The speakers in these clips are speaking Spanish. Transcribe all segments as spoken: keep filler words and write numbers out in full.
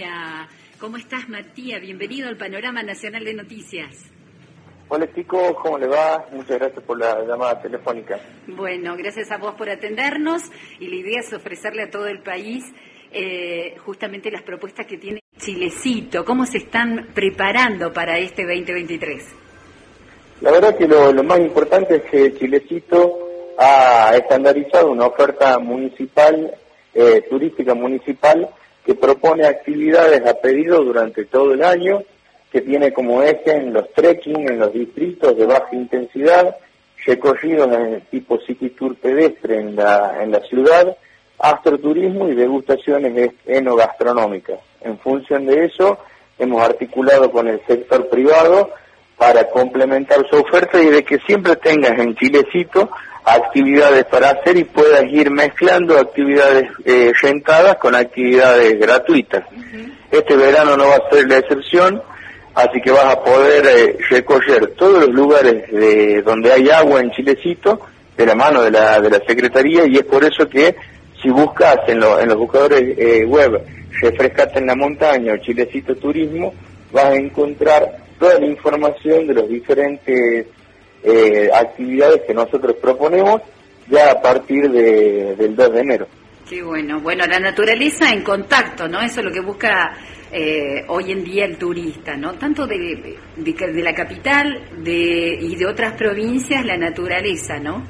día. ¿Cómo estás, Matías? Bienvenido al Panorama Nacional de Noticias. Hola chicos, ¿cómo le va? Muchas gracias por la llamada telefónica. Bueno, gracias a vos por atendernos y la idea es ofrecerle a todo el país eh, justamente las propuestas que tiene Chilecito. ¿Cómo se están preparando para este veinte veintitrés? La verdad que lo, lo más importante es que Chilecito ha estandarizado una oferta municipal, eh, turística municipal, que propone actividades a pedido durante todo el año, que tiene como eje en los trekking, en los distritos de baja intensidad, recorridos en tipo city tour pedestre en la, en la ciudad, astroturismo y degustaciones enogastronómicas. En función de eso, hemos articulado con el sector privado para complementar su oferta y de que siempre tengas en Chilecito actividades para hacer y puedas ir mezclando actividades eh, rentadas con actividades gratuitas. Uh-huh. Este verano no va a ser la excepción, así que vas a poder eh, recorrer todos los lugares de donde hay agua en Chilecito de la mano de la de la Secretaría, y es por eso que si buscas en, lo, en los buscadores eh, web Refrescate en la Montaña o Chilecito Turismo, vas a encontrar toda la información de los diferentes eh, actividades que nosotros proponemos ya a partir de, del dos de enero. Qué bueno. Bueno, la naturaleza en contacto, ¿no? Eso es lo que busca eh, hoy en día el turista, ¿no? Tanto de, de, de la capital de, y de otras provincias, la naturaleza, ¿no?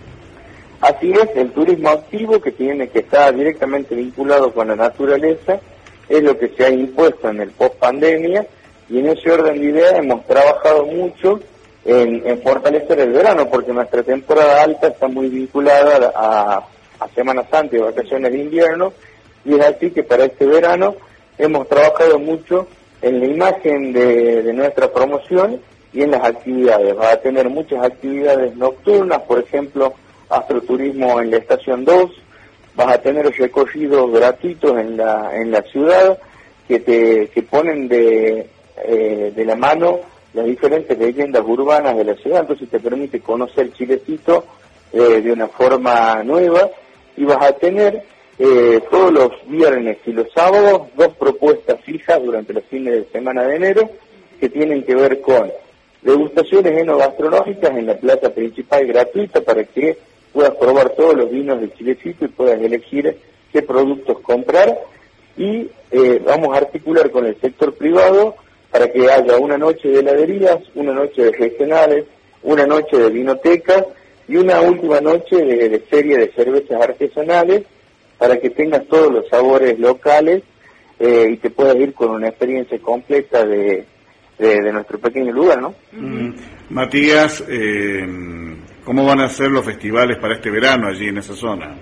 Así es, el turismo activo, que tiene que estar directamente vinculado con la naturaleza, es lo que se ha impuesto en el post-pandemia, y en ese orden de ideas hemos trabajado mucho en, en fortalecer el verano, porque nuestra temporada alta está muy vinculada a, a Semana Santa y vacaciones de invierno, y es así que para este verano hemos trabajado mucho en la imagen de, de nuestra promoción y en las actividades. Va a tener muchas actividades nocturnas, por ejemplo, astroturismo en la estación dos, vas a tener recorridos gratuitos en la en la ciudad que te que ponen de eh, de la mano las diferentes leyendas urbanas de la ciudad, entonces te permite conocer Chilecito eh, de una forma nueva, y vas a tener eh, todos los viernes y los sábados dos propuestas fijas durante los fines de semana de enero que tienen que ver con degustaciones enogastronómicas en la plaza principal gratuita para que puedas probar todos los vinos de Chilecito y puedas elegir qué productos comprar, y eh, vamos a articular con el sector privado para que haya una noche de heladerías, una noche de regionales, una noche de vinotecas y una última noche de, de feria de cervezas artesanales para que tengas todos los sabores locales eh, y te puedas ir con una experiencia completa de, de, de nuestro pequeño lugar, ¿no? Mm, Matías, eh, ¿cómo van a ser los festivales para este verano allí en esa zona?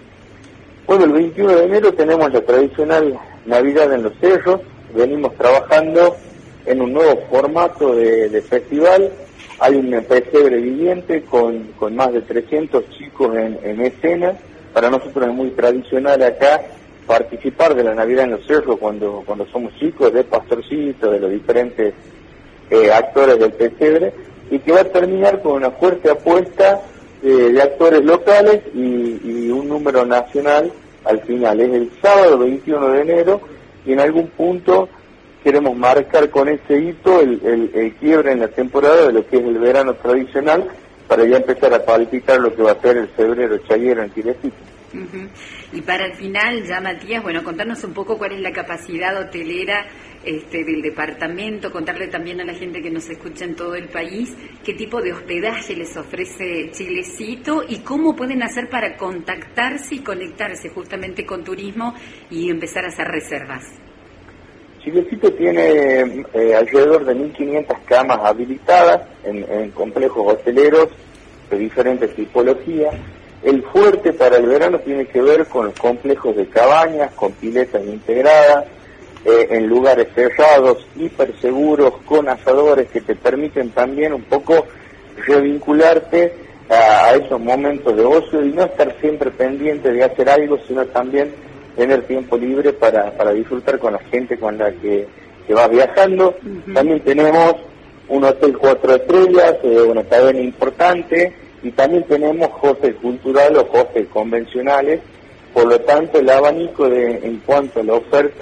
Bueno, el veintiuno de enero tenemos la tradicional Navidad en los Cerros. Venimos trabajando en un nuevo formato de, de festival. Hay un pesebre viviente con, con más de trescientos chicos en, en escena. Para nosotros es muy tradicional acá participar de la Navidad en los Cerros cuando, cuando somos chicos, de pastorcitos, de los diferentes eh, actores del pesebre, y que va a terminar con una fuerte apuesta de, de actores locales y, y un número nacional al final. Es el sábado veintiuno de enero, y en algún punto queremos marcar con ese hito el, el, el quiebre en la temporada de lo que es el verano tradicional, para ya empezar a palpitar lo que va a ser el febrero chaguero en Chilecito. Uh-huh. Y para el final, ya Matías, bueno, contarnos un poco cuál es la capacidad hotelera este, del departamento, contarle también a la gente que nos escucha en todo el país qué tipo de hospedaje les ofrece Chilecito y cómo pueden hacer para contactarse y conectarse justamente con turismo y empezar a hacer reservas. Chilecito tiene eh, alrededor de mil quinientas camas habilitadas en, en complejos hoteleros de diferentes tipologías. El fuerte para el verano tiene que ver con los complejos de cabañas, con piletas integradas, eh, en lugares cerrados, hiperseguros, con asadores que te permiten también un poco revincularte a, a esos momentos de ocio y no estar siempre pendiente de hacer algo, sino también tener tiempo libre para, para disfrutar con la gente con la que, que vas viajando. Uh-huh. También tenemos un hotel cuatro estrellas, eh, una cadena importante, y también tenemos hostel cultural o hostel convencionales. Por lo tanto, el abanico de, en cuanto a la oferta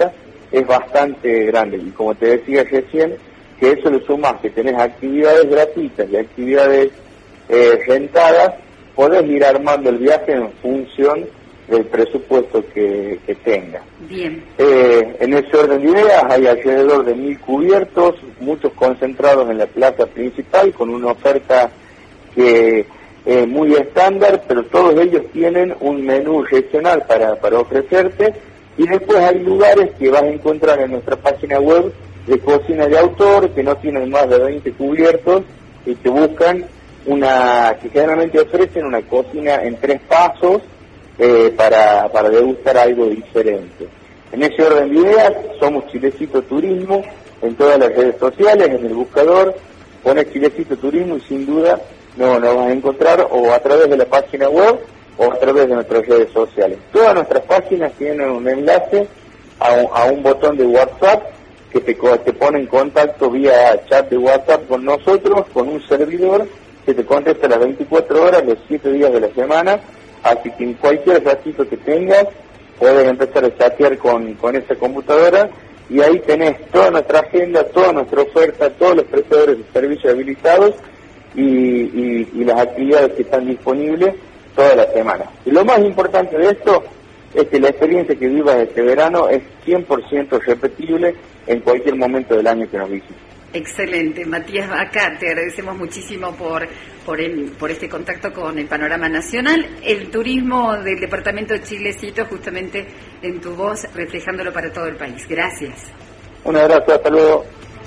es bastante grande. Y como te decía recién, que eso le sumas que tenés actividades gratuitas y actividades eh, rentadas, podés ir armando el viaje en función del presupuesto que, que tenga. Bien. Eh, en ese orden de ideas hay alrededor de mil cubiertos, muchos concentrados en la plaza principal, con una oferta que es muy estándar, pero todos ellos tienen un menú regional para, para ofrecerte, y después hay lugares que vas a encontrar en nuestra página web de cocina de autor, que no tienen más de veinte cubiertos, y que buscan una, que generalmente ofrecen una cocina en tres pasos, Eh, para, para degustar algo diferente. En ese orden de ideas, somos Chilecito Turismo en todas las redes sociales, en el buscador, pones Chilecito Turismo y sin duda no nos vas a encontrar, o a través de la página web o a través de nuestras redes sociales. Todas nuestras páginas tienen un enlace a un, a un botón de WhatsApp que te, te pone en contacto vía chat de WhatsApp con nosotros, con un servidor que te contesta las veinticuatro horas, los siete días de la semana. Así que en cualquier ratito que tengas, puedes empezar a chatear con, con esa computadora, y ahí tenés toda nuestra agenda, toda nuestra oferta, todos los prestadores de servicios habilitados y, y, y las actividades que están disponibles toda la semana. Y lo más importante de esto es que la experiencia que vivas este verano es cien por ciento repetible en cualquier momento del año que nos visites. Excelente, Matías Vaca, te agradecemos muchísimo por por, el, por este contacto con el panorama nacional, el turismo del departamento de Chilecito, justamente en tu voz, reflejándolo para todo el país. Gracias. Un abrazo, hasta luego.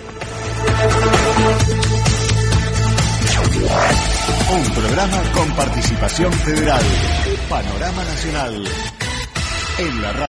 Un programa con participación federal. Panorama Nacional. En la radio.